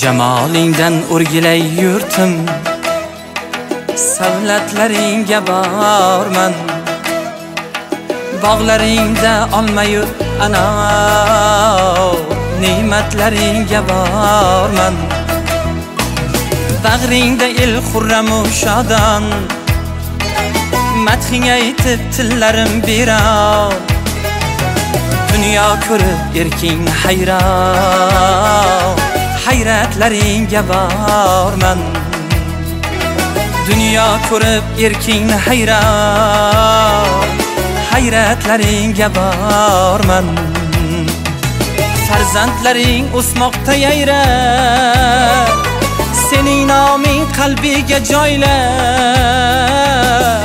Jamolingdan o'rgilay yurtim, savlatlaringga borman. Bog'laringda olmayu ana ne'matlaringga borman. Bag'ringda el xurramu shodon, madhing aytib tillarim biron. Dunyo ko'rib erking hayron, hayratlaringga borman. Dunyo ko'rib erking hayron, hayratlaringga borman. Farzandlaring o'smoqda yayrab, sening noming qalbiga joylab.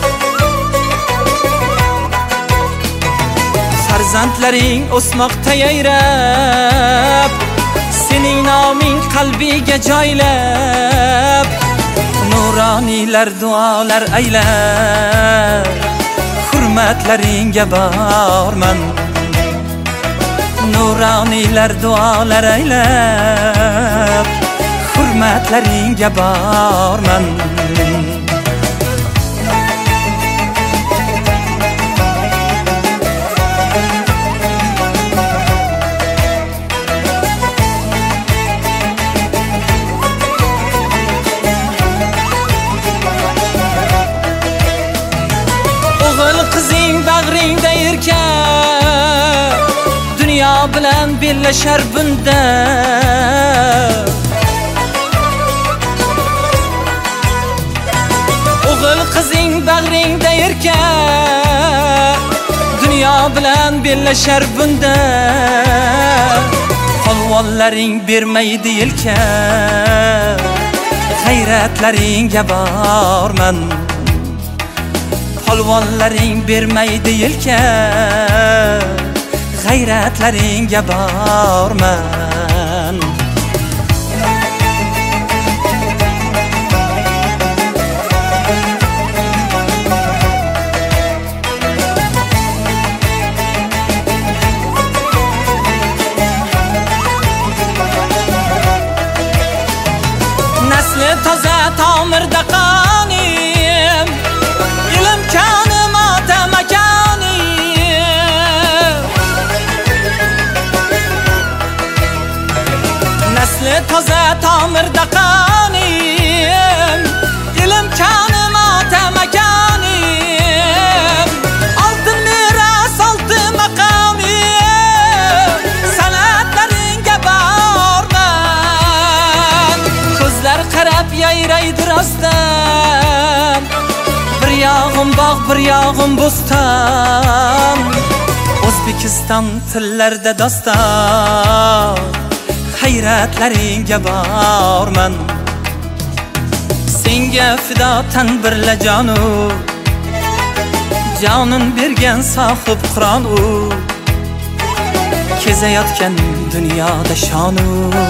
Farzandlaring o'smoqda yayrab, sening noming qalbiga joylab. Nuroniylar duolar aylab, hurmatlaringga borman. Nuroniylar duolar aylab, hurmatlaringga borman. O'g'il qizing bag'ringda erkak, dunyo bilan bellashar bunda. O'g'il qizing bag'ringda erkak, dunyo bilan bellashar bunda. Polvonlaring bermaydi yelka, g'ayratlaringga borman. Polvonlaring bermaydi yelka, g'ayratlaringga borman. Nasli toza tomirda qonim, ilm konim ota makanim. Nasli toza tomirda qonim, ilm konim ota makanim. Oltin meros oltin maqamim, san'atlaringga borman. Ko'zlar qarab yayraydi rostdan, bir yog'im bog' bir yog'im bo'ston. O'zbekiston tillarda doston, hayratlaringga borman. Senga fido tan birla jonu, jonin bergan sohib Qur'on u. Kezayotgan dunyoda shonu,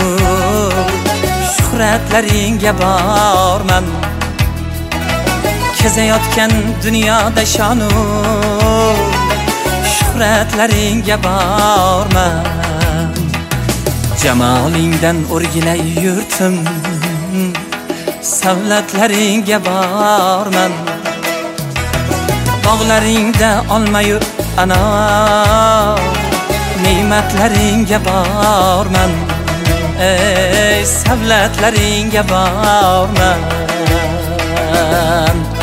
shuhratlaringga borman. Kezayotgan dunyoda shonu, shuhratlaringga borman. Jamolingdan o'rgilay yurtim, savlatlaringga borman. Bog'laringda olmayu ana ne'matlaringga borman. Ey savlatlaringga borman.